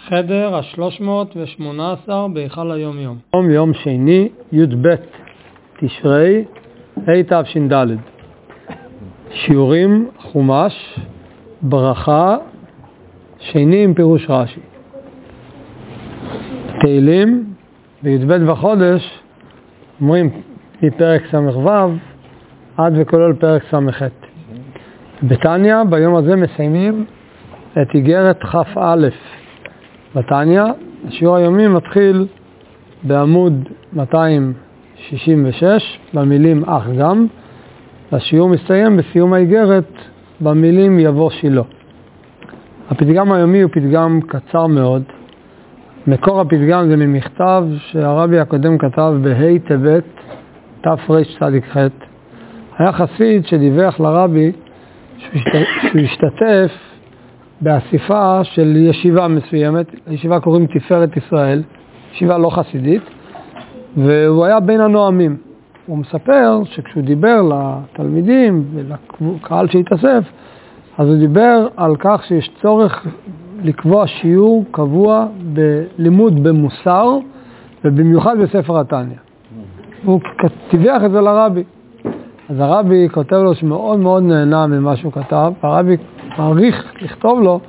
חדר ה-318 בהיכל היום יום. יום שני, י"ב תשרי, התש"ד. שיעורים חומש, ברכה, שני עם פירוש רש"י. תהילים, בי"ב בחודש, אומרים מפרק ס"ו עד וכולל פרק ס"ח. בתניא, ביום הזה מסיימים את איגרת כ"א. בתניא, השיעור היומי מתחיל בעמוד 266 במילים אך גם, והשיעור מסתיים בסיום האיגרת במילים יבוא שילה. הפתגם היומי הוא פתגם קצר מאוד. מקור הפתגם זה ממכתב שהרבי הקודם כתב בה' טבת תרצ"ח. היה חסיד שדיווח לרבי שהוא השתתף באסיפה של ישיבה מסוימת, הישיבה קוראים תפארת ישראל, ישיבה לא חסידית, והוא היה בין הנואמים. הוא מספר שכשהוא דיבר לתלמידים ולקהל שהתאסף, אז הוא דיבר על כך שיש צורך לקבוע שיעור קבוע בלימוד במוסר, ובמיוחד בספר התניא. הוא דיווח את זה לרבי. אז הרבי כותב לו שמאוד מאוד נהנה ממה שהוא כתב, והרבי מעריך לכתוב לו,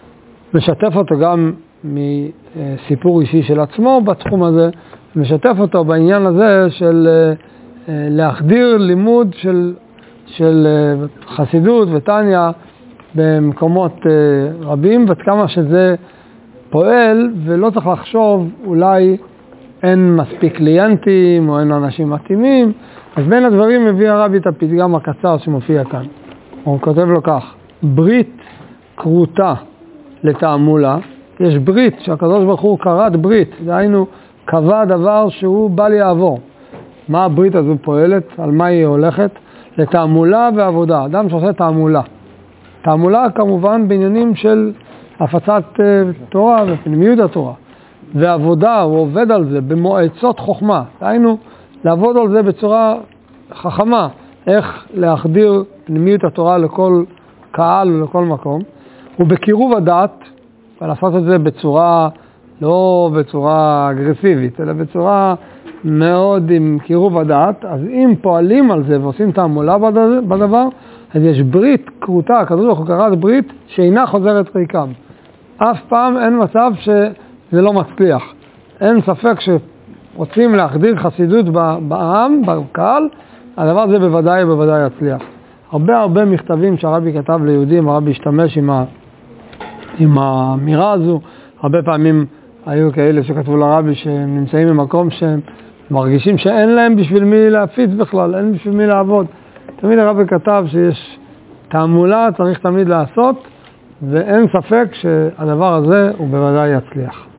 משתף אותו גם מסיפור אישי של עצמו בתחום הזה, משתף אותו בעניין הזה של להחדיר לימוד של חסידות ותניא במקומות רבים, ועד כמה שזה פועל, ולא צריך לחשוב אולי אין מספיק קליינטים או אין אנשים מתאימים. אז בין הדברים מביא הרבי את הפתגם הקצר שמופיע כאן. הוא כותב לו כך: ברית קרותה לתעמולה. יש ברית שהקדוש ברוך הוא קראת ברית, דהיינו קבע דבר שהוא בא לעבור. מה הברית הזו פועלת? על מה היא הולכת? לתעמולה ועבודה. אדם שעושה תעמולה. תעמולה כמובן בעניינים של הפצת תורה ופנימיות התורה. ועבודה, הוא עובד על זה במועצות חוכמה. דהיינו לעבוד על זה בצורה חכמה, איך להחדיר פנימיות התורה לכל קהל ולכל מקום, ובקירוב הדעת, ולעשות את זה בצורה, לא בצורה אגרסיבית, אלא בצורה מאוד עם קירוב הדעת. אז אם פועלים על זה ועושים תעמולה בדבר, אז יש ברית קרותה, הקדוש ברוך הוא קרא ברית שאינה חוזרת ריקם. אף פעם אין מצב שזה לא מצליח. אין ספק רוצים להחדיר חסידות בעם, בקהל, הדבר הזה בוודאי יצליח. הרבה מכתבים שהרבי כתב ליהודים, הרבי השתמש עם האמירה הזו. הרבה פעמים היו כאלה שכתבו לרבי שהם נמצאים במקום שהם מרגישים שאין להם בשביל מי להפיץ בכלל, אין בשביל מי לעבוד. תמיד הרבי כתב שיש תעמולה, צריך תמיד לעשות, ואין ספק שהדבר הזה הוא בוודאי יצליח.